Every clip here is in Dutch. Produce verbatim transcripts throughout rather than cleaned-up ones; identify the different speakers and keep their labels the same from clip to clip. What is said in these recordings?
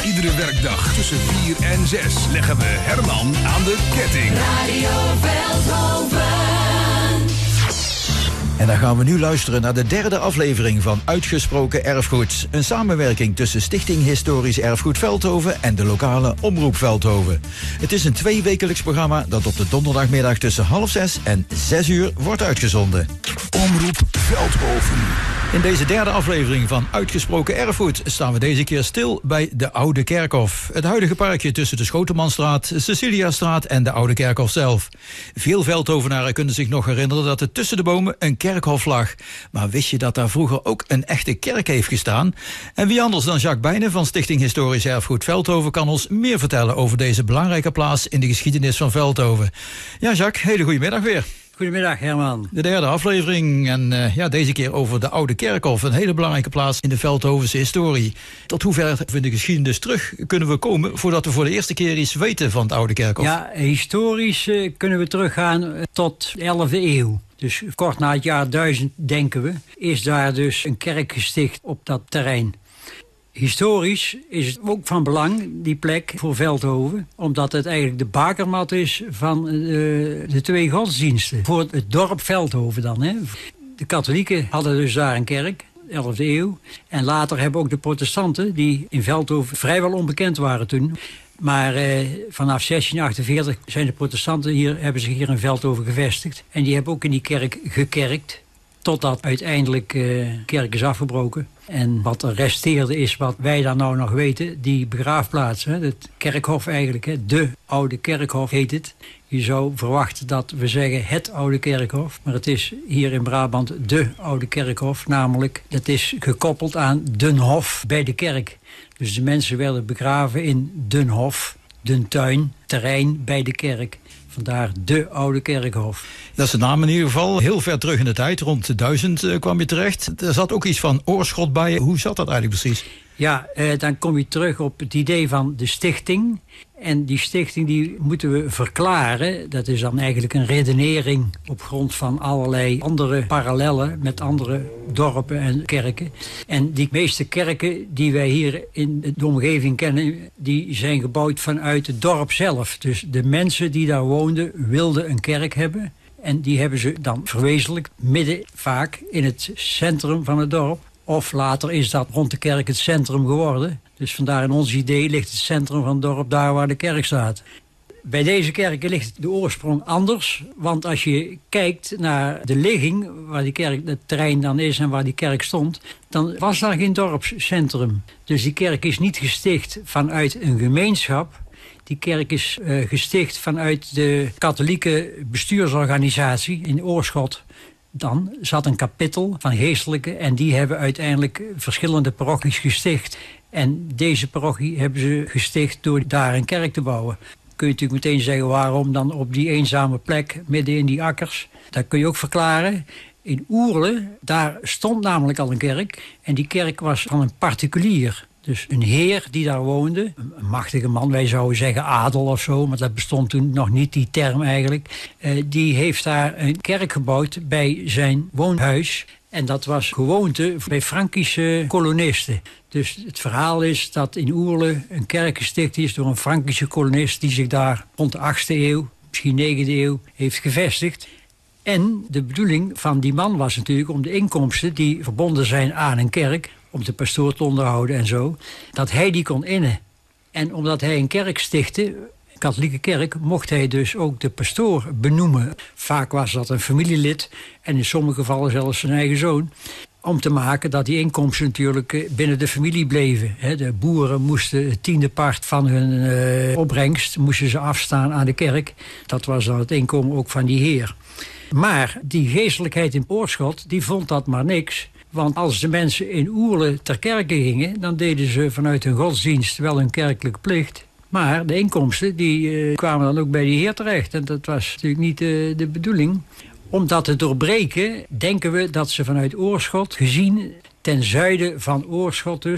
Speaker 1: Iedere werkdag tussen vier en zes leggen we Herman aan de ketting.
Speaker 2: Radio Veldhoven.
Speaker 3: En dan gaan we nu luisteren naar de derde aflevering van Uitgesproken Erfgoed. Een samenwerking tussen Stichting Historisch Erfgoed Veldhoven en de lokale Omroep Veldhoven. Het is een tweewekelijks programma dat op de donderdagmiddag tussen half zes en zes uur wordt uitgezonden.
Speaker 1: Omroep Veldhoven.
Speaker 3: In deze derde aflevering van Uitgesproken Erfgoed staan we deze keer stil bij de Oude Kerkhof. Het huidige parkje tussen de Schotenmanstraat, Ceciliastraat en de Oude Kerkhof zelf. Veel Veldhovenaren kunnen zich nog herinneren dat er tussen de bomen een kerkhof lag. Maar wist je dat daar vroeger ook een echte kerk heeft gestaan? En wie anders dan Jacques Bijnen van Stichting Historisch Erfgoed Veldhoven kan ons meer vertellen over deze belangrijke plaats in de geschiedenis van Veldhoven. Ja, Jacques, hele goedemiddag weer.
Speaker 4: Goedemiddag, Herman.
Speaker 3: De derde aflevering en uh, ja, deze keer over de Oude Kerkhof. Een hele belangrijke plaats in de Veldhovense historie. Tot hoever in de geschiedenis terug kunnen we komen voordat we voor de eerste keer iets weten van het Oude Kerkhof?
Speaker 4: Ja, historisch uh, kunnen we teruggaan tot de elfde eeuw. Dus kort na het jaar duizend, denken we, is daar dus een kerk gesticht op dat terrein. Historisch is het ook van belang, die plek voor Veldhoven, omdat het eigenlijk de bakermat is van de, de twee godsdiensten. Voor het dorp Veldhoven dan. Hè. De katholieken hadden dus daar een kerk, elfde eeuw. En later hebben ook de protestanten, die in Veldhoven vrijwel onbekend waren toen. Maar eh, vanaf zestien achtenveertig zijn de protestanten hier, hebben zich hier in Veldhoven gevestigd. En die hebben ook in die kerk gekerkt, totdat uiteindelijk eh, de kerk is afgebroken. En wat er resteerde is wat wij dan nou nog weten, die begraafplaats, hè, het kerkhof eigenlijk, hè, de Oude Kerkhof heet het. Je zou verwachten dat we zeggen het Oude Kerkhof, maar het is hier in Brabant de Oude Kerkhof, namelijk dat is gekoppeld aan Den Hof bij de kerk. Dus de mensen werden begraven in Den Hof, Den Tuin, terrein bij de kerk. Vandaar de Oude Kerkhof.
Speaker 3: Dat is de naam in ieder geval. Heel ver terug in de tijd, rond de duizend uh, kwam je terecht. Er zat ook iets van oorschot bij. Hoe zat dat eigenlijk precies?
Speaker 4: Ja, eh, dan kom je terug op het idee van de stichting. En die stichting die moeten we verklaren. Dat is dan eigenlijk een redenering op grond van allerlei andere parallellen met andere dorpen en kerken. En die meeste kerken die wij hier in de omgeving kennen, die zijn gebouwd vanuit het dorp zelf. Dus de mensen die daar woonden wilden een kerk hebben. En die hebben ze dan verwezenlijkt midden vaak in het centrum van het dorp. Of later is dat rond de kerk het centrum geworden. Dus vandaar in ons idee ligt het centrum van het dorp daar waar de kerk staat. Bij deze kerken ligt de oorsprong anders. Want als je kijkt naar de ligging, waar die kerk, het terrein dan is en waar die kerk stond, dan was daar geen dorpscentrum. Dus die kerk is niet gesticht vanuit een gemeenschap. Die kerk is uh, gesticht vanuit de katholieke bestuursorganisatie in Oorschot. Dan zat een kapittel van geestelijken en die hebben uiteindelijk verschillende parochies gesticht. En deze parochie hebben ze gesticht door daar een kerk te bouwen. Kun je natuurlijk meteen zeggen waarom dan op die eenzame plek midden in die akkers. Dat kun je ook verklaren. In Oerle, daar stond namelijk al een kerk en die kerk was van een particulier. Dus een heer die daar woonde, een machtige man, wij zouden zeggen adel of zo, maar dat bestond toen nog niet, die term eigenlijk. Uh, die heeft daar een kerk gebouwd bij zijn woonhuis. En dat was gewoonte bij Frankische kolonisten. Dus het verhaal is dat in Oerle een kerk gesticht is door een Frankische kolonist die zich daar rond de achtste eeuw, misschien negende eeuw, heeft gevestigd. En de bedoeling van die man was natuurlijk om de inkomsten die verbonden zijn aan een kerk, om de pastoor te onderhouden en zo, dat hij die kon innen. En omdat hij een kerk stichtte, een katholieke kerk, mocht hij dus ook de pastoor benoemen. Vaak was dat een familielid en in sommige gevallen zelfs zijn eigen zoon. Om te maken dat die inkomsten natuurlijk binnen de familie bleven. De boeren moesten het tiende part van hun opbrengst moesten ze afstaan aan de kerk. Dat was dan het inkomen ook van die heer. Maar die geestelijkheid in Oorschot, die vond dat maar niks. Want als de mensen in Oerle ter kerke gingen, dan deden ze vanuit hun godsdienst wel hun kerkelijke plicht. Maar de inkomsten die uh, kwamen dan ook bij die heer terecht. En dat was natuurlijk niet uh, de bedoeling. Om dat te doorbreken, denken we dat ze vanuit Oorschot, gezien ten zuiden van Oorschot dus,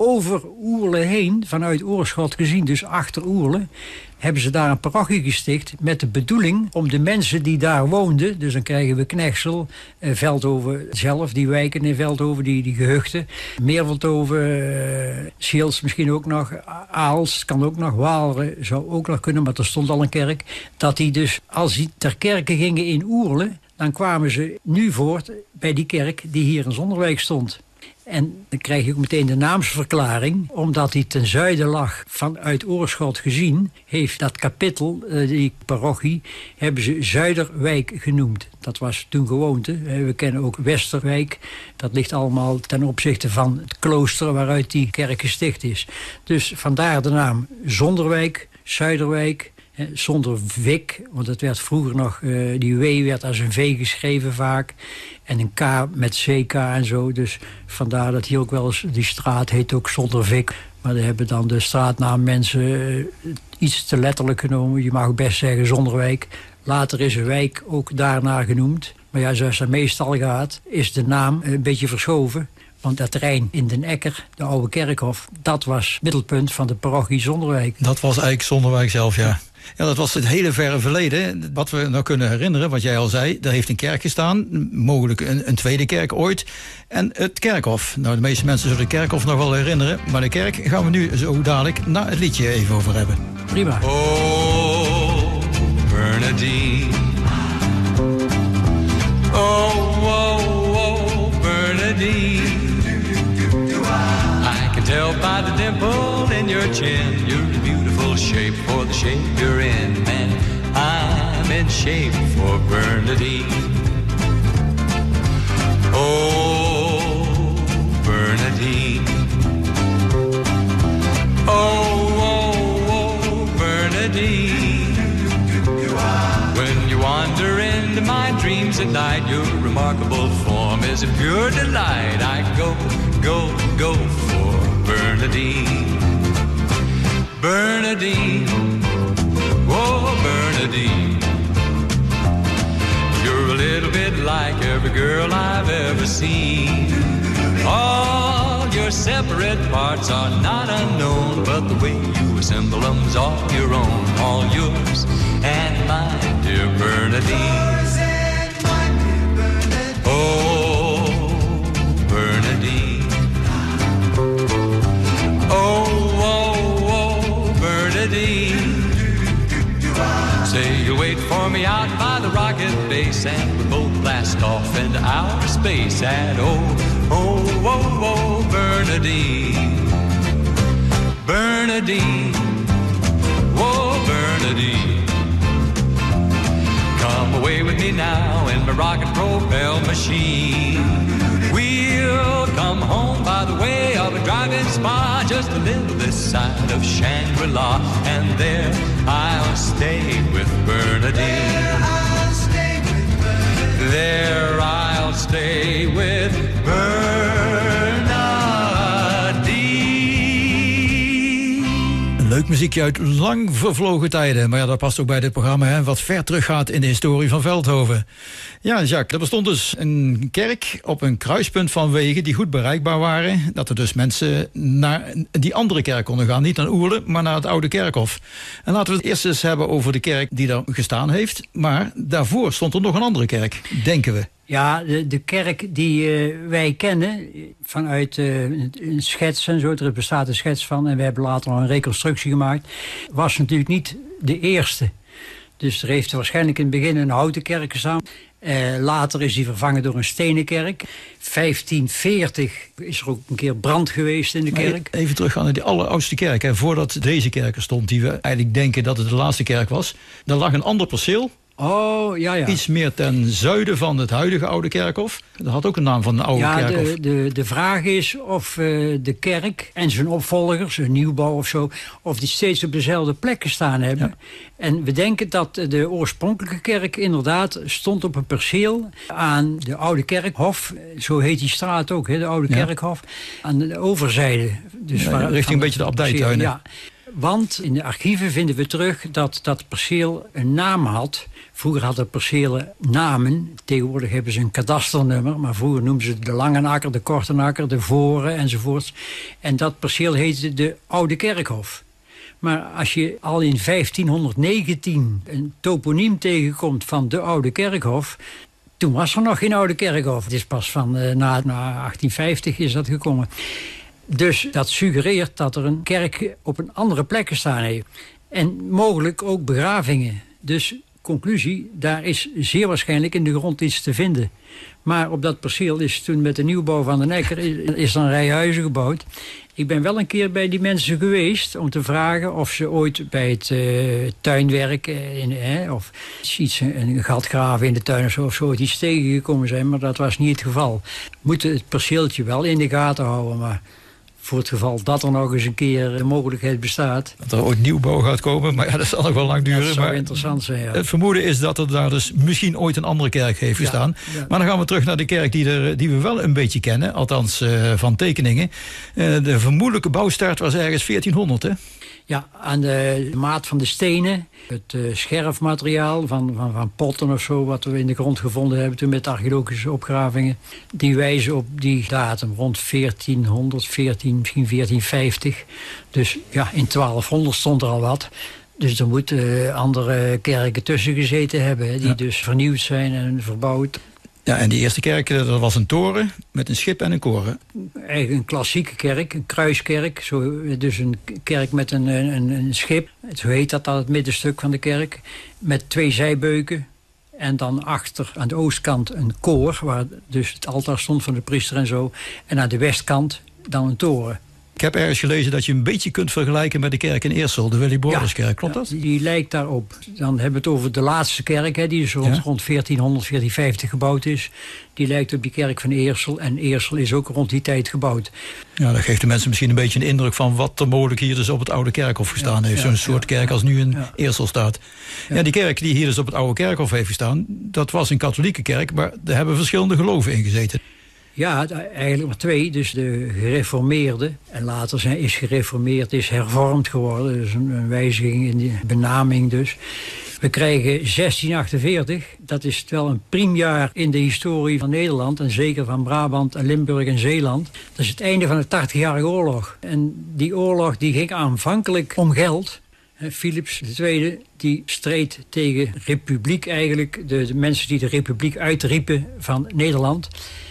Speaker 4: over Oerle heen, vanuit Oorschot gezien, dus achter Oerle, hebben ze daar een parochie gesticht met de bedoeling om de mensen die daar woonden, dus dan krijgen we Knechtsel, eh, Veldhoven zelf, die wijken in Veldhoven, die, die gehuchten, Meerveldhoven, eh, Scheels misschien ook nog, Aals, kan ook nog, Waalre zou ook nog kunnen, maar er stond al een kerk, dat die dus, als die ter kerke gingen in Oerle, dan kwamen ze nu voort bij die kerk die hier in Zonderwijk stond. En dan krijg je ook meteen de naamsverklaring. Omdat die ten zuiden lag vanuit Oorschot gezien, heeft dat kapittel, die parochie, hebben ze Zuiderwijk genoemd. Dat was toen gewoonte. We kennen ook Westerwijk. Dat ligt allemaal ten opzichte van het klooster waaruit die kerk gesticht is. Dus vandaar de naam Zonderwijk, Zuiderwijk. Zonder Vik, want het werd vroeger nog, uh, die W werd als een V geschreven vaak. En een K met C K en zo. Dus vandaar dat hier ook wel eens, die straat heet ook Zonder Vik. Maar daar hebben dan de straatnaam mensen uh, iets te letterlijk genomen. Je mag best zeggen Zonderwijk. Later is een wijk ook daarna genoemd. Maar ja, zoals dat meestal gaat, is de naam een beetje verschoven. Want dat terrein in Den Ekker, de oude kerkhof, dat was het middelpunt van de parochie Zonderwijk.
Speaker 3: Dat was eigenlijk Zonderwijk zelf, ja. Ja, dat was het hele verre verleden. Wat we nou kunnen herinneren, wat jij al zei, daar heeft een kerk gestaan. Mogelijk een, een tweede kerk ooit. En het kerkhof. Nou, de meeste mensen zullen de kerkhof nog wel herinneren. Maar de kerk gaan we nu zo dadelijk na het liedje even over hebben.
Speaker 4: Prima.
Speaker 5: Oh, Bernadine. Oh, oh, oh, Bernadine. I can tell by the dimple in your chin, you're a beautiful shape for the shape you're in, and I'm in shape for Bernadine. Oh, Bernadine. Oh, oh, oh, Bernadine. When you wander into my dreams at night, your remarkable form is a pure delight. I go, go, go for Bernadine. Bernadine, oh Bernadine. You're a little bit like every girl I've ever seen. All your separate parts are not unknown, but the way you assemble them's all your own, all yours and mine, dear Bernadine. Oh, Bernadine. Oh, oh, oh, Bernadine. Say you'll wait for me out by the rocket base, and we both blast off into outer space at oh, oh, oh, oh, Bernadine. Bernadine. Oh, Bernadine. Come away with me now in my rocket propel machine. We'll come home by the way of a drive-in spa, just a little this side of Shangri-La, and there I'll stay with Bernadine. There I'll stay with Bernadine.
Speaker 3: Leuk muziekje uit lang vervlogen tijden. Maar ja, dat past ook bij dit programma, hè, wat ver teruggaat in de historie van Veldhoven. Ja, Jacques, er bestond dus een kerk op een kruispunt van wegen die goed bereikbaar waren. Dat er dus mensen naar die andere kerk konden gaan. Niet naar Oerle, maar naar het oude kerkhof. En laten we het eerst eens hebben over de kerk die daar gestaan heeft. Maar daarvoor stond er nog een andere kerk, denken we.
Speaker 4: Ja, de, de kerk die uh, wij kennen vanuit uh, een schets en zo, er bestaat een schets van en we hebben later nog een reconstructie gemaakt, was natuurlijk niet de eerste. Dus er heeft waarschijnlijk in het begin een houten kerk gestaan. Uh, later is die vervangen door een stenen kerk. vijftien veertig is er ook een keer brand geweest in de kerk.
Speaker 3: Maar even teruggaan naar die alleroudste kerk. Hè. Voordat deze kerk er stond, die we eigenlijk denken dat het de laatste kerk was, daar lag een ander perceel.
Speaker 4: Oh, ja, ja.
Speaker 3: Iets meer ten zuiden van het huidige oude kerkhof. Dat had ook een naam van een oude
Speaker 4: ja,
Speaker 3: kerkhof.
Speaker 4: De, de, de vraag is of uh, de kerk en zijn opvolgers, een nieuwbouw of zo, of die steeds op dezelfde plek gestaan hebben. Ja. En we denken dat de oorspronkelijke kerk inderdaad stond op een perceel aan de oude kerkhof. Zo heet die straat ook, hè, de oude ja. kerkhof. Aan de overzijde. Dus
Speaker 3: ja,
Speaker 4: waar,
Speaker 3: richting een beetje de abdijtuinen.
Speaker 4: Ja. Want in de archieven vinden we terug dat dat perceel een naam had. Vroeger hadden percelen namen. Tegenwoordig hebben ze een kadasternummer. Maar vroeger noemden ze de Lange Akker, de Korte Akker, de Voren enzovoorts. En dat perceel heette de Oude Kerkhof. Maar als je al in vijftienhonderdnegentien een toponiem tegenkomt van de Oude Kerkhof, toen was er nog geen Oude Kerkhof. Het is pas van uh, na, na achttienvijftig is dat gekomen. Dus dat suggereert dat er een kerk op een andere plek gestaan heeft. En mogelijk ook begravingen. Dus conclusie, daar is zeer waarschijnlijk in de grond iets te vinden. Maar op dat perceel is toen met de nieuwbouw van de Nekker is er een rij huizen gebouwd. Ik ben wel een keer bij die mensen geweest om te vragen of ze ooit bij het uh, tuinwerk uh, in, eh, of iets, een gat graven in de tuin of zo, of zo iets tegengekomen zijn, maar dat was niet het geval. Moeten het perceeltje wel in de gaten houden, maar voor het geval dat er nog eens een keer de mogelijkheid bestaat.
Speaker 3: Dat er ooit nieuwbouw gaat komen, maar ja, dat zal nog wel lang duren.
Speaker 4: Dat zou
Speaker 3: maar
Speaker 4: interessant zijn, ja.
Speaker 3: Het vermoeden is dat er daar dus misschien ooit een andere kerk heeft gestaan.
Speaker 4: Ja, ja.
Speaker 3: Maar dan gaan we terug naar de kerk die, er, die we wel een beetje kennen, althans uh, van tekeningen. Uh, de vermoedelijke bouwstart was ergens veertienhonderd, hè?
Speaker 4: Ja, aan de maat van de stenen, het uh, scherfmateriaal van, van, van potten of zo, wat we in de grond gevonden hebben toen met archeologische opgravingen, die wijzen op die datum rond veertienhonderd, veertien, misschien veertien vijftig. Dus ja, in twaalfhonderd stond er al wat. Dus er moeten uh, andere kerken tussen gezeten hebben, hè, die ja. dus vernieuwd zijn en verbouwd.
Speaker 3: Ja, en die eerste kerk, dat was een toren met een schip en een koren.
Speaker 4: Eigenlijk een klassieke kerk, een kruiskerk. Zo, dus een kerk met een, een, een schip. Zo heet dat al, het middenstuk van de kerk. Met twee zijbeuken. En dan achter aan de oostkant een koor, waar dus het altaar stond van de priester en zo. En aan de westkant dan een toren.
Speaker 3: Ik heb ergens gelezen dat je een beetje kunt vergelijken met de kerk in Eersel, de Willy Borderskerk. Klopt dat?
Speaker 4: Ja, die lijkt daarop. Dan hebben we het over de laatste kerk, hè, die dus rond, ja? rond veertienhonderd, veertien vijftig gebouwd is. Die lijkt op die kerk van Eersel. En Eersel is ook rond die tijd gebouwd.
Speaker 3: Ja, dat geeft de mensen misschien een beetje een indruk van wat er mogelijk hier dus op het Oude Kerkhof gestaan ja, heeft. Ja, Zo'n soort ja, kerk als nu in ja. Eersel staat. Ja. ja, die kerk die hier dus op het Oude Kerkhof heeft gestaan, dat was een katholieke kerk, maar er hebben verschillende geloven in gezeten.
Speaker 4: Ja, eigenlijk maar twee. Dus de gereformeerde. En later zijn, is gereformeerd, is hervormd geworden. Dus een, een wijziging in de benaming dus. We krijgen zestien achtenveertig. Dat is wel een priemjaar in de historie van Nederland. En zeker van Brabant en Limburg en Zeeland. Dat is het einde van de tachtigjarige oorlog. En die oorlog die ging aanvankelijk om geld. Philips de Tweede die streed tegen republiek eigenlijk. De, de mensen die de republiek uitriepen van Nederland.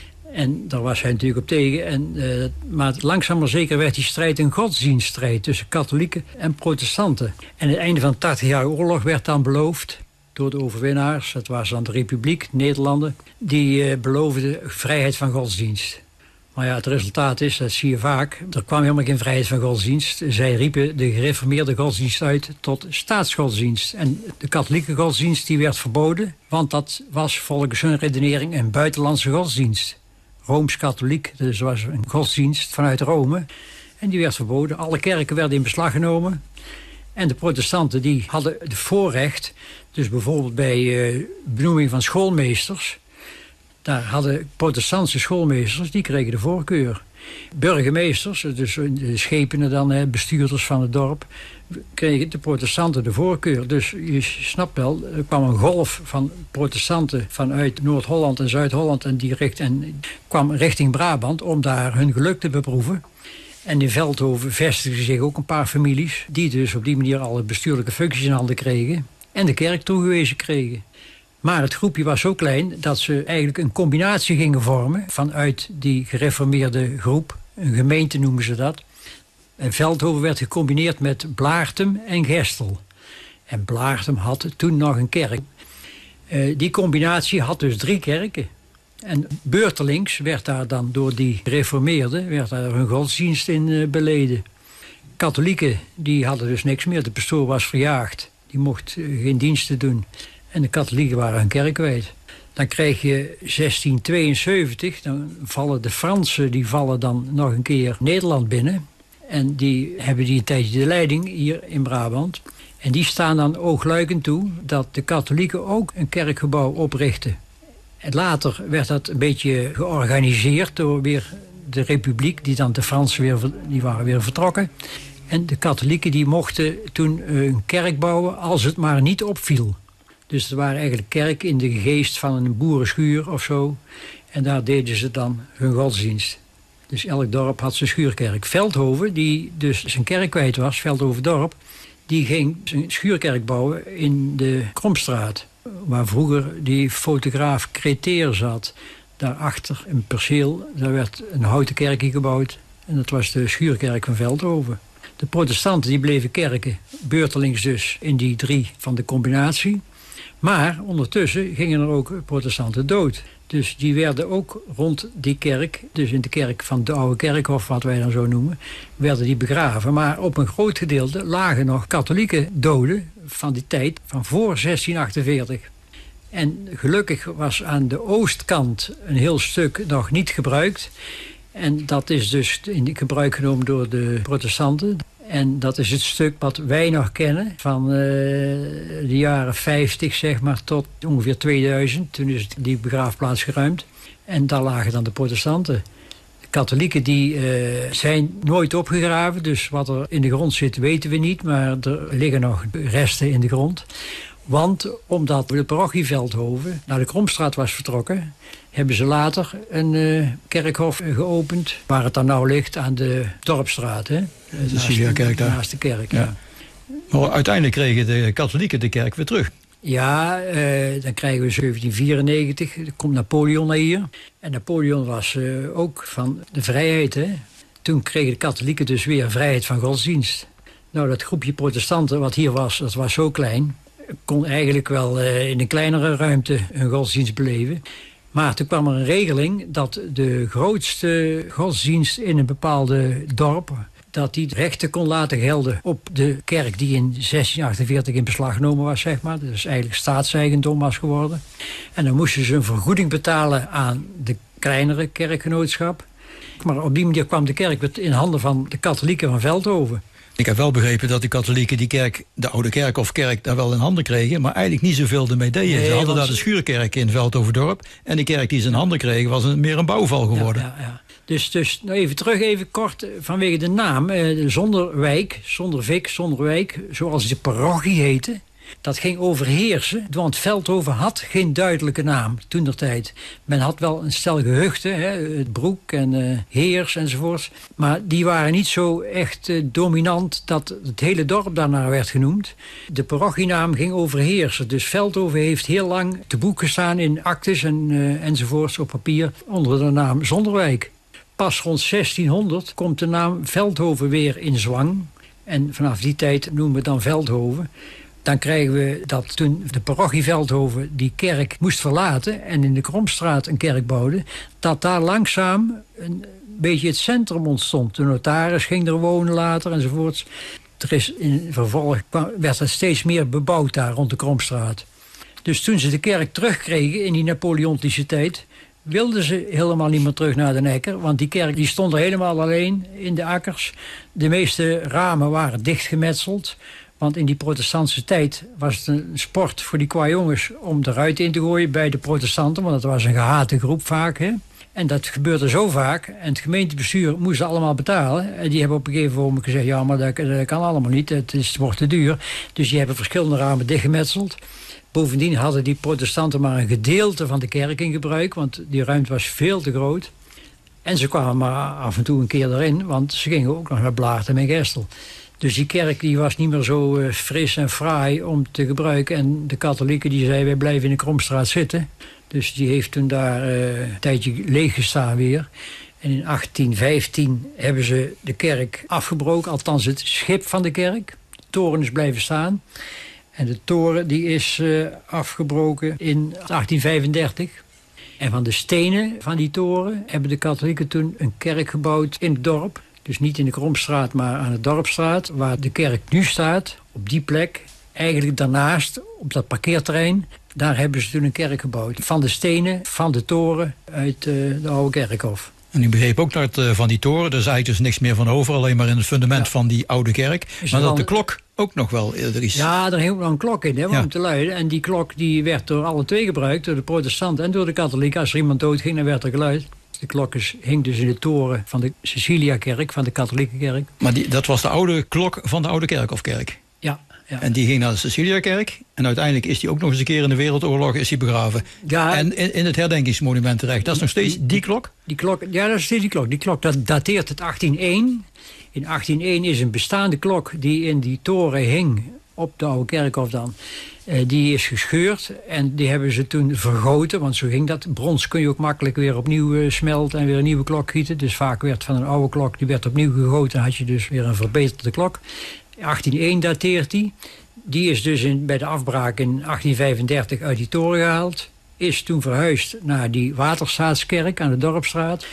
Speaker 4: En daar was hij natuurlijk op tegen. En, uh, maar langzaam maar zeker werd die strijd een godsdienststrijd tussen katholieken en protestanten. En het einde van de tachtigjarige oorlog werd dan beloofd door de overwinnaars. Dat was dan de Republiek, Nederlanden. Die uh, beloofden vrijheid van godsdienst. Maar ja, het resultaat is, dat zie je vaak, er kwam helemaal geen vrijheid van godsdienst. Zij riepen de gereformeerde godsdienst uit tot staatsgodsdienst. En de katholieke godsdienst die werd verboden, want dat was volgens hun redenering een buitenlandse godsdienst. Rooms-katholiek, dus was een godsdienst vanuit Rome. En die werd verboden. Alle kerken werden in beslag genomen. En de protestanten die hadden het voorrecht, dus bijvoorbeeld bij uh, benoeming van schoolmeesters, daar hadden protestantse schoolmeesters, die kregen de voorkeur. Burgemeesters, dus de schepenen dan, bestuurders van het dorp, kregen de protestanten de voorkeur. Dus je snapt wel, er kwam een golf van protestanten vanuit Noord-Holland en Zuid-Holland en direct en kwam richting Brabant om daar hun geluk te beproeven. En in Veldhoven vestigden zich ook een paar families die dus op die manier alle bestuurlijke functies in handen kregen en de kerk toegewezen kregen. Maar het groepje was zo klein dat ze eigenlijk een combinatie gingen vormen vanuit die gereformeerde groep. Een gemeente noemen ze dat. En Veldhoven werd gecombineerd met Blaartem en Gestel. En Blaartem had toen nog een kerk. Uh, die combinatie had dus drie kerken. En beurtelings werd daar dan door die gereformeerden werd daar hun godsdienst in uh, beleden. Katholieken die hadden dus niks meer. De pastoor was verjaagd. Die mocht uh, geen diensten doen. En de katholieken waren hun kerk kwijt. Dan krijg je zestien tweeënzeventig, dan vallen de Fransen die vallen dan nog een keer Nederland binnen. En die hebben die een tijdje de leiding hier in Brabant. En die staan dan oogluikend toe dat de katholieken ook een kerkgebouw oprichten. En later werd dat een beetje georganiseerd door weer de Republiek, die dan de Fransen weer, die waren weer vertrokken. En de katholieken die mochten toen een kerk bouwen als het maar niet opviel. Dus er waren eigenlijk kerken in de geest van een boerenschuur of zo. En daar deden ze dan hun godsdienst. Dus elk dorp had zijn schuurkerk. Veldhoven, die dus zijn kerk kwijt was, Veldhoven-dorp, die ging zijn schuurkerk bouwen in de Kromstraat. Waar vroeger die fotograaf Creteer zat. Daarachter een perceel, daar werd een houten kerkje gebouwd. En dat was de schuurkerk van Veldhoven. De protestanten die bleven kerken, beurtelings dus, in die drie van de combinatie. Maar ondertussen gingen er ook protestanten dood. Dus die werden ook rond die kerk, dus in de kerk van de Oude Kerkhof, wat wij dan zo noemen, werden die begraven. Maar op een groot gedeelte lagen nog katholieke doden van die tijd, van voor zestien achtenveertig. En gelukkig was aan de oostkant een heel stuk nog niet gebruikt. En dat is dus in gebruik genomen door de protestanten. En dat is het stuk wat wij nog kennen van uh, de jaren vijftig, zeg maar, tot ongeveer tweeduizend. Toen is die begraafplaats geruimd. En daar lagen dan de protestanten. De katholieken die uh, zijn nooit opgegraven. Dus wat er in de grond zit weten we niet. Maar er liggen nog resten in de grond. Want omdat de parochie Veldhoven naar de Kromstraat was vertrokken, hebben ze later een uh, kerkhof geopend, waar het dan nou ligt aan de Dorpstraat. Hè?
Speaker 3: De Ceciliakerk daar.
Speaker 4: Naast de kerk, ja.
Speaker 3: ja. Maar uiteindelijk kregen de katholieken de kerk weer terug.
Speaker 4: Ja, uh, dan krijgen we zeventien vierennegentig, er komt Napoleon naar hier. En Napoleon was uh, ook van de vrijheid. Hè? Toen kregen de katholieken dus weer vrijheid van godsdienst. Nou, dat groepje protestanten wat hier was, dat was zo klein, kon eigenlijk wel uh, in een kleinere ruimte hun godsdienst beleven. Maar toen kwam er een regeling dat de grootste godsdienst in een bepaalde dorp, dat die rechten kon laten gelden op de kerk die in zestien achtenveertig in beslag genomen was, zeg maar. Dus eigenlijk staatseigendom was geworden. En dan moesten ze een vergoeding betalen aan de kleinere kerkgenootschap. Maar op die manier kwam de kerk in handen van de katholieken van Veldhoven.
Speaker 3: Ik heb wel begrepen dat de katholieken die kerk, de Oude Kerk of kerk, daar wel in handen kregen, maar eigenlijk niet zoveel ermee deden. Nee, ze hadden daar de schuurkerk in Veldhovendorp en die kerk die ze in handen kregen was een, meer een bouwval geworden.
Speaker 4: Ja, ja, ja. Dus, dus nou even terug, even kort vanwege de naam. Eh, Zonderwijk, Zondervik, Zonderwijk, zoals de parochie heette. Dat ging over heersen, want Veldhoven had geen duidelijke naam toentertijd. Men had wel een stel gehuchten, hè, het Broek en uh, Heers enzovoort. Maar die waren niet zo echt uh, dominant dat het hele dorp daarnaar werd genoemd. De parochienaam ging over heersen. Dus Veldhoven heeft heel lang te boek gestaan in actes en, uh, enzovoorts op papier onder de naam Zonderwijk. Pas rond zestienhonderd komt de naam Veldhoven weer in zwang. En vanaf die tijd noemen we dan Veldhoven. Dan krijgen we dat toen de parochie Veldhoven die kerk moest verlaten en in de Kromstraat een kerk bouwde, dat daar langzaam een beetje het centrum ontstond. De notaris ging er wonen later enzovoorts. Er is in vervolg werd er steeds meer bebouwd daar rond de Kromstraat. Dus toen ze de kerk terugkregen in die Napoleontische tijd, wilden ze helemaal niet meer terug naar de Necker, want die kerk die stond er helemaal alleen in de akkers. De meeste ramen waren dichtgemetseld. Want in die protestantse tijd was het een sport voor die kwajongens om de ruit in te gooien bij de protestanten. Want dat was een gehate groep vaak. Hè? En dat gebeurde zo vaak. En het gemeentebestuur moest ze allemaal betalen. En die hebben op een gegeven moment gezegd, ja, maar dat, dat kan allemaal niet. Het, is, het wordt te duur. Dus die hebben verschillende ramen dichtgemetseld. Bovendien hadden die protestanten maar een gedeelte van de kerk in gebruik. Want die ruimte was veel te groot. En ze kwamen maar af en toe een keer erin. Want ze gingen ook nog naar Blaartem en Gestel. Dus die kerk die was niet meer zo uh, fris en fraai om te gebruiken. En de katholieken die zeiden, wij blijven in de Kromstraat zitten. Dus die heeft toen daar uh, een tijdje leeg gestaan weer. En in achttien vijftien hebben ze de kerk afgebroken. Althans het schip van de kerk. De toren is blijven staan. En de toren die is uh, afgebroken in achttien vijfendertig. En van de stenen van die toren hebben de katholieken toen een kerk gebouwd in het dorp. Dus niet in de Kromstraat, maar aan de Dorpstraat, waar de kerk nu staat. Op die plek, eigenlijk daarnaast, op dat parkeerterrein, daar hebben ze toen een kerk gebouwd. Van de stenen, van de toren, uit uh, de Oude Kerkhof.
Speaker 3: En u begreep ook dat uh, van die toren, er is eigenlijk dus niks meer van over, alleen maar in het fundament ja. van die oude kerk. Is maar dat de klok ook nog wel er is.
Speaker 4: Ja, er hing ook nog een klok in, hè, om ja. te luiden. En die klok die werd door alle twee gebruikt, door de protestanten en door de katholieken. Als er iemand doodging, dan werd er geluid. De klok is, hing dus in de toren van de Ceciliakerk, van de katholieke kerk.
Speaker 3: Maar die, dat was de oude klok van de Oude Kerkhofkerk.
Speaker 4: Ja, ja.
Speaker 3: En die ging naar de Ceciliakerk. En uiteindelijk is die ook nog eens een keer in de Wereldoorlog is die begraven.
Speaker 4: Ja,
Speaker 3: en in, in het herdenkingsmonument terecht. Dat is nog steeds die klok?
Speaker 4: Die klok, ja, dat is steeds die klok. Die klok dat dateert het achttien één. In achttien één is een bestaande klok die in die toren hing, op de Oude Kerkhof dan. Uh, die is gescheurd en die hebben ze toen vergoten, want zo ging dat. Brons kun je ook makkelijk weer opnieuw uh, smelten en weer een nieuwe klok gieten. Dus vaak werd van een oude klok, die werd opnieuw gegoten en had je dus weer een verbeterde klok. achttien één dateert die. Die is dus in, bij de afbraak in achttien vijfendertig uit die toren gehaald. Is toen verhuisd naar die Waterstaatskerk aan de Dorpstraat.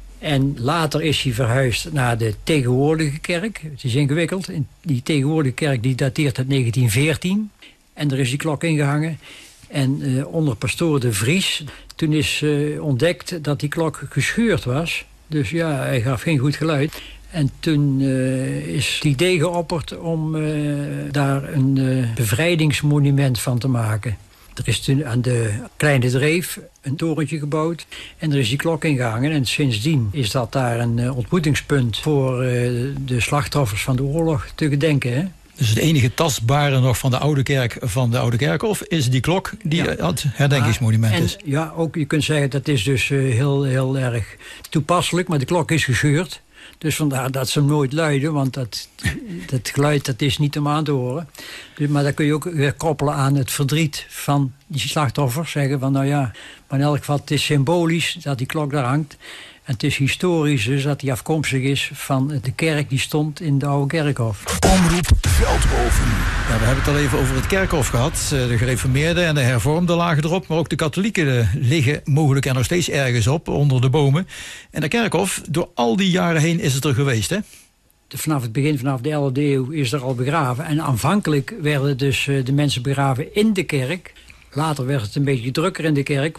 Speaker 4: En later is hij verhuisd naar de tegenwoordige kerk. Het is ingewikkeld. Die tegenwoordige kerk die dateert uit negentien veertien. En er is die klok ingehangen. En uh, onder pastoor De Vries, toen is uh, ontdekt dat die klok gescheurd was. Dus ja, hij gaf geen goed geluid. En toen uh, is het idee geopperd om uh, daar een uh, bevrijdingsmonument van te maken. Er is toen aan de Kleine Dreef een torentje gebouwd en er is die klok ingehangen. En sindsdien is dat daar een uh, ontmoetingspunt voor uh, de slachtoffers van de oorlog te gedenken. Hè?
Speaker 3: Dus het enige tastbare nog van de oude kerk van de Oude Kerkhof is die klok die ja. het herdenkingsmonument
Speaker 4: en,
Speaker 3: is.
Speaker 4: Ja, ook je kunt zeggen dat is dus uh, heel, heel erg toepasselijk, maar de klok is gescheurd. Dus vandaar dat ze hem nooit luiden, want dat, dat geluid dat is niet om aan te horen. Dus, maar dan kun je ook weer koppelen aan het verdriet van die slachtoffers. Zeggen van nou ja, maar in elk geval het is symbolisch dat die klok daar hangt. En het is historisch dus dat die afkomstig is van de kerk die stond in de Oude Kerkhof.
Speaker 1: Omroep Veldhoven.
Speaker 3: Ja, we hebben het al even over het kerkhof gehad. De gereformeerden en de hervormden lagen erop. Maar ook de katholieken liggen mogelijk er nog steeds ergens op, onder de bomen. En de kerkhof, door al die jaren heen is het er geweest, hè?
Speaker 4: Vanaf het begin, vanaf de elfde eeuw, is er al begraven. En aanvankelijk werden dus de mensen begraven in de kerk. Later werd het een beetje drukker in de kerk.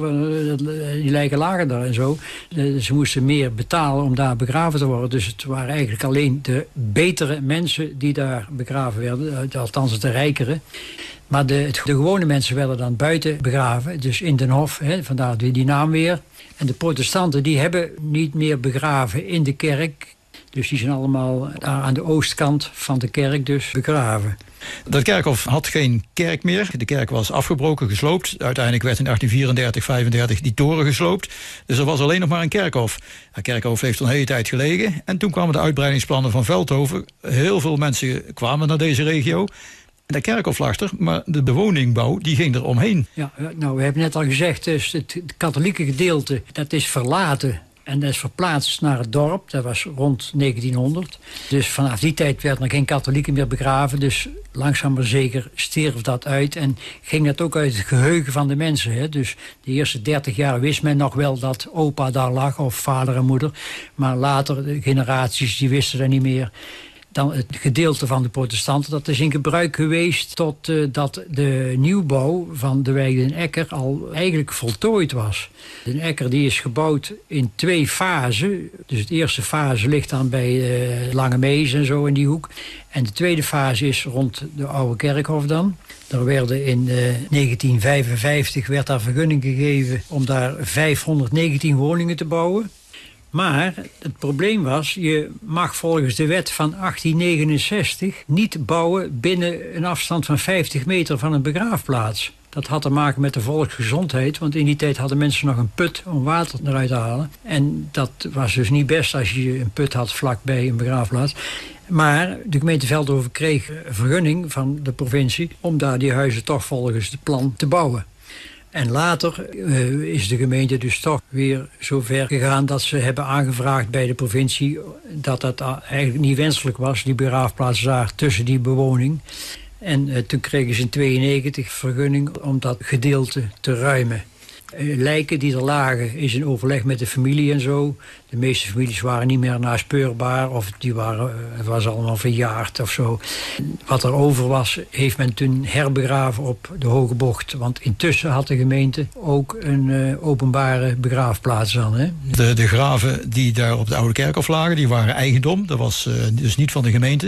Speaker 4: Die lijken lagen daar en zo. Ze moesten meer betalen om daar begraven te worden. Dus het waren eigenlijk alleen de betere mensen die daar begraven werden. Althans de rijkere. Maar de, de gewone mensen werden dan buiten begraven. Dus in Den Hof, hè, vandaar die naam weer. En de protestanten die hebben niet meer begraven in de kerk. Dus die zijn allemaal daar aan de oostkant van de kerk dus begraven.
Speaker 3: Dat kerkhof had geen kerk meer. De kerk was afgebroken, gesloopt. Uiteindelijk werd in achttien vierendertig, vijfendertig die toren gesloopt. Dus er was alleen nog maar een kerkhof. Het kerkhof heeft er een hele tijd gelegen. En toen kwamen de uitbreidingsplannen van Veldhoven. Heel veel mensen kwamen naar deze regio. En dat kerkhof lag er, maar de bewoningbouw die ging er omheen.
Speaker 4: Ja, nou, we hebben net al gezegd, dus het, het katholieke gedeelte dat is verlaten. En dat is verplaatst naar het dorp. Dat was rond negentienhonderd. Dus vanaf die tijd werden er geen katholieken meer begraven. Dus langzaam maar zeker stierf dat uit. En ging dat ook uit het geheugen van de mensen. Hè? Dus de eerste dertig jaar wist men nog wel dat opa daar lag. Of vader en moeder. Maar later, de generaties, die wisten dat niet meer. Dan het gedeelte van de protestanten, dat is in gebruik geweest tot uh, dat de nieuwbouw van de wijk Den Ekker al eigenlijk voltooid was. Den Ekker die is gebouwd in twee fasen. Dus de eerste fase ligt dan bij uh, Lange Mees en zo in die hoek. En de tweede fase is rond de Oude Kerkhof dan. Er werden in uh, negentien vijfenvijftig werd daar vergunning gegeven om daar vijfhonderdnegentien woningen te bouwen. Maar het probleem was, je mag volgens de wet van achttien negenenzestig niet bouwen binnen een afstand van vijftig meter van een begraafplaats. Dat had te maken met de volksgezondheid, want in die tijd hadden mensen nog een put om water eruit te halen. En dat was dus niet best als je een put had vlakbij een begraafplaats. Maar de gemeente Veldhoven kreeg een vergunning van de provincie om daar die huizen toch volgens het plan te bouwen. En later uh, is de gemeente dus toch weer zo ver gegaan dat ze hebben aangevraagd bij de provincie dat dat eigenlijk niet wenselijk was, die begraafplaats daar tussen die bewoning. En uh, toen kregen ze in tweeënnegentig vergunning om dat gedeelte te ruimen. Uh, lijken die er lagen is in overleg met de familie en zo. De meeste families waren niet meer naspeurbaar of die waren, het was allemaal verjaard of zo. Wat er over was, heeft men toen herbegraven op de Hoge Bocht. Want intussen had de gemeente ook een uh, openbare begraafplaats dan. Hè?
Speaker 3: De, de graven die daar op de Oude Kerkhof lagen, die waren eigendom. Dat was uh, dus niet van de gemeente.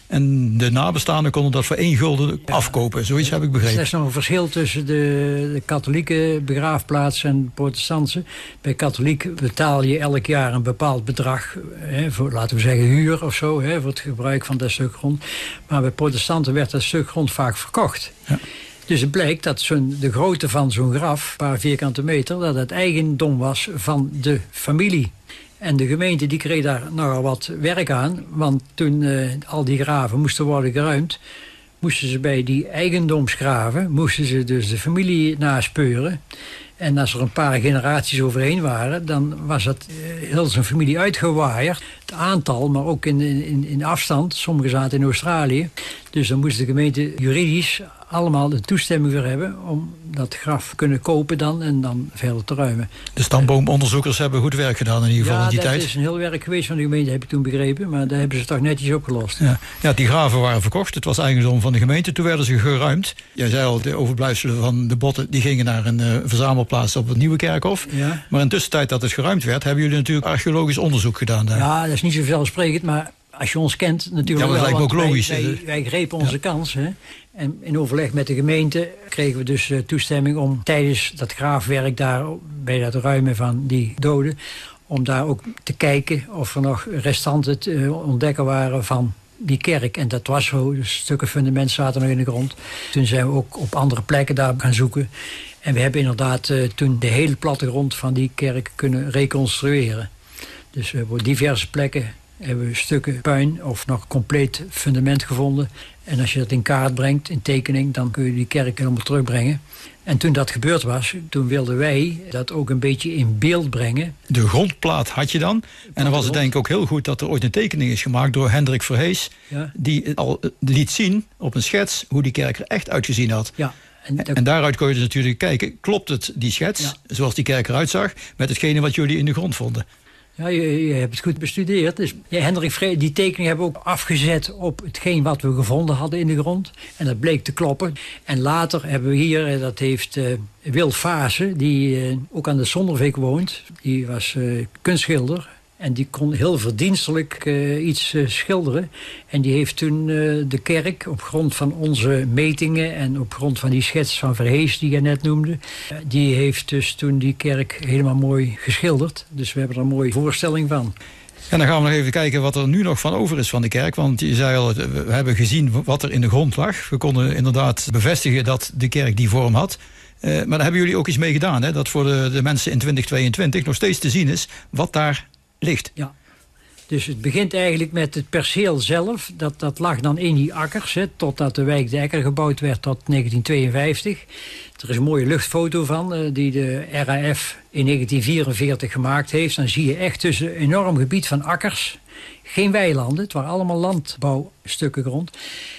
Speaker 3: En de nabestaanden konden dat voor één gulden
Speaker 4: Ja.
Speaker 3: afkopen. Zoiets heb ik begrepen.
Speaker 4: Er is nog een verschil tussen de, de katholieke begraafplaats en de protestantse. Bij katholiek betaal je elk jaar een bepaald bedrag, hè, voor, laten we zeggen huur of zo, hè, voor het gebruik van dat stuk grond. Maar bij protestanten werd dat stuk grond vaak verkocht.
Speaker 3: Ja.
Speaker 4: Dus het blijkt dat zo'n, de grootte van zo'n graf, een paar vierkante meter, dat het eigendom was van de familie. En de gemeente die kreeg daar nogal wat werk aan. Want toen uh, al die graven moesten worden geruimd, moesten ze bij die eigendomsgraven, moesten ze dus de familie naspeuren. En als er een paar generaties overheen waren, dan was het uh, heel zijn familie uitgewaaierd. Het aantal, maar ook in, in, in afstand. Sommigen zaten in Australië. Dus dan moest de gemeente juridisch allemaal de toestemming voor hebben om dat graf kunnen kopen dan en dan verder te ruimen.
Speaker 3: De stamboomonderzoekers hebben goed werk gedaan in ieder geval
Speaker 4: ja,
Speaker 3: in die
Speaker 4: dat
Speaker 3: tijd.
Speaker 4: is een heel werk geweest van de gemeente, heb ik toen begrepen. Maar daar hebben ze toch netjes opgelost.
Speaker 3: Ja. ja, die graven waren verkocht. Het was eigendom van de gemeente. Toen werden ze geruimd. Jij zei al, de overblijfselen van de botten die gingen naar een uh, verzamelplaats op het Nieuwe Kerkhof.
Speaker 4: Ja.
Speaker 3: Maar in tussentijd dat het geruimd werd, hebben jullie natuurlijk archeologisch onderzoek gedaan daar.
Speaker 4: Ja, dat is niet zo vanzelfsprekend, maar als je ons kent natuurlijk
Speaker 3: Ja, maar dat
Speaker 4: wel,
Speaker 3: lijkt me ook
Speaker 4: want
Speaker 3: logisch,
Speaker 4: Wij,
Speaker 3: hè?
Speaker 4: wij, wij grepen onze kans. Hè. En in overleg met de gemeente kregen we dus uh, toestemming om tijdens dat graafwerk daar, bij dat ruimen van die doden, om daar ook te kijken of er nog restanten te uh, ontdekken waren van die kerk. En dat was zo, dus stukken fundament zaten nog in de grond. Toen zijn we ook op andere plekken daar gaan zoeken. En we hebben inderdaad uh, toen de hele plattegrond van die kerk kunnen reconstrueren. Dus we hebben op diverse plekken hebben we stukken puin of nog compleet fundament gevonden. En als je dat in kaart brengt, in tekening, dan kun je die kerk helemaal terugbrengen. En toen dat gebeurd was, toen wilden wij dat ook een beetje in beeld brengen.
Speaker 3: De grondplaat had je dan. En dan was het denk ik ook heel goed dat er ooit een tekening is gemaakt door Hendrik Verhees.
Speaker 4: Ja.
Speaker 3: Die al liet zien op een schets hoe die kerk er echt uitgezien had.
Speaker 4: Ja. En, dat,
Speaker 3: En daaruit kon je dus natuurlijk kijken, klopt het, die schets,
Speaker 4: Ja.
Speaker 3: zoals die kerk eruit zag, met hetgene wat jullie in de grond vonden?
Speaker 4: ja, je, je hebt het goed bestudeerd. Dus, ja, Hendrik Verhees, die tekening hebben we ook afgezet op hetgeen wat we gevonden hadden in de grond. En dat bleek te kloppen. En later hebben we hier, dat heeft uh, Wil Vaassen, die uh, ook aan de Zonderveek woont. Die was uh, kunstschilder. En die kon heel verdienstelijk uh, iets uh, schilderen. En die heeft toen uh, de kerk op grond van onze metingen en op grond van die schets van Verhees die je net noemde. Uh, die heeft dus toen die kerk helemaal mooi geschilderd. Dus we hebben er een mooie voorstelling van.
Speaker 3: En dan gaan we nog even kijken wat er nu nog van over is van de kerk. Want je zei al, we hebben gezien wat er in de grond lag. We konden inderdaad bevestigen dat de kerk die vorm had. Uh, maar daar hebben jullie ook iets mee gedaan. Hè? Dat voor de, de mensen in twintig tweeëntwintig nog steeds te zien is wat daar ligt.
Speaker 4: Ja. Dus het begint eigenlijk met het perceel zelf. Dat, dat lag dan in die akkers, hè, totdat de wijk de Ekker gebouwd werd tot negentien tweeënvijftig. Er is een mooie luchtfoto van, uh, die de R A F in negentien vierenveertig gemaakt heeft. Dan zie je echt tussen een enorm gebied van akkers, geen weilanden, het waren allemaal landbouwstukken grond.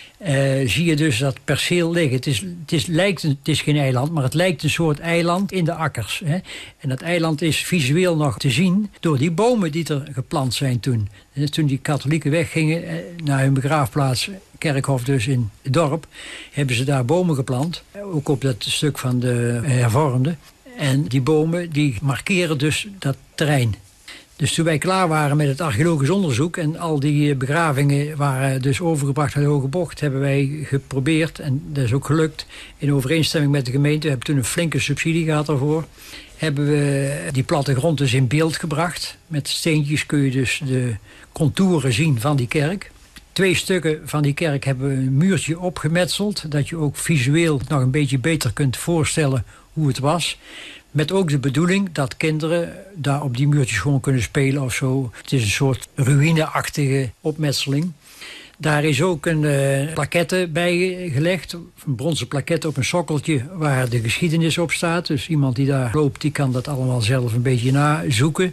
Speaker 4: Uh, zie je dus dat perceel liggen. Het is, het, is, lijkt, het is geen eiland, maar het lijkt een soort eiland in de akkers. Hè. En dat eiland is visueel nog te zien door die bomen die er geplant zijn toen. En toen die katholieken weggingen eh, naar hun begraafplaats, Kerkhof dus in het dorp, hebben ze daar bomen geplant. Ook op dat stuk van de hervormden. En die bomen die markeren dus dat terrein. Dus toen wij klaar waren met het archeologisch onderzoek en al die begravingen waren dus overgebracht naar de Hoge Bocht, hebben wij geprobeerd, en dat is ook gelukt, in overeenstemming met de gemeente, we hebben toen een flinke subsidie gehad daarvoor, hebben we die plattegrond dus in beeld gebracht. Met steentjes kun je dus de contouren zien van die kerk. Twee stukken van die kerk hebben we een muurtje opgemetseld, dat je ook visueel nog een beetje beter kunt voorstellen hoe het was. Met ook de bedoeling dat kinderen daar op die muurtjes gewoon kunnen spelen of zo. Het is een soort ruïneachtige opmetseling. Daar is ook een uh, plaquette bij gelegd. Een bronzen plaquette op een sokkeltje waar de geschiedenis op staat. Dus iemand die daar loopt, die kan dat allemaal zelf een beetje nazoeken.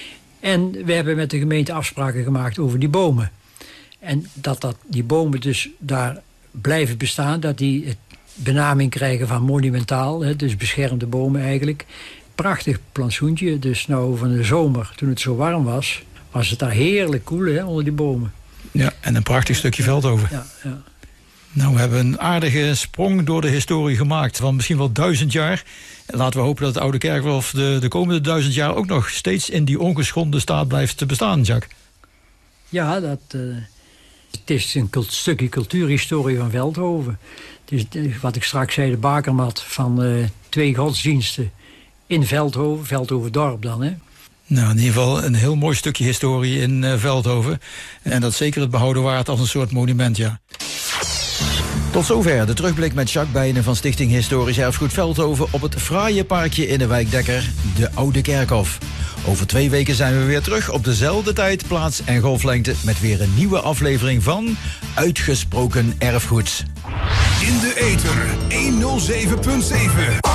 Speaker 4: En we hebben met de gemeente afspraken gemaakt over die bomen. En dat, dat die bomen dus daar blijven bestaan, dat die het benaming krijgen van monumentaal, hè, dus beschermde bomen eigenlijk. Prachtig plantsoentje, dus nou van de zomer, toen het zo warm was, was het daar heerlijk koel, hè, onder die bomen.
Speaker 3: Ja, en een prachtig stukje veld over.
Speaker 4: Ja, ja.
Speaker 3: Nou, we hebben een aardige sprong door de historie gemaakt van misschien wel duizend jaar. En laten we hopen dat het Oude Kerkhof de, de komende duizend jaar ook nog steeds in die ongeschonden staat blijft te bestaan, Jacques.
Speaker 4: Ja, dat, uh, Het is een cult- stukje cultuurhistorie van Veldhoven. Het is wat ik straks zei, de bakermat van uh, twee godsdiensten in Veldhoven. Veldhoven dorp dan, hè.
Speaker 3: Nou, in ieder geval een heel mooi stukje historie in uh, Veldhoven. En dat is zeker het behouden waard als een soort monument, ja. Tot zover de terugblik met Jacques Bijnen van Stichting Historisch Erfgoed Veldhoven op het fraaie parkje in de wijk Dekker, de Oude Kerkhof. Over twee weken zijn we weer terug op dezelfde tijd, plaats en golflengte met weer een nieuwe aflevering van Uitgesproken Erfgoed.
Speaker 1: In de ether honderdzeven punt zeven.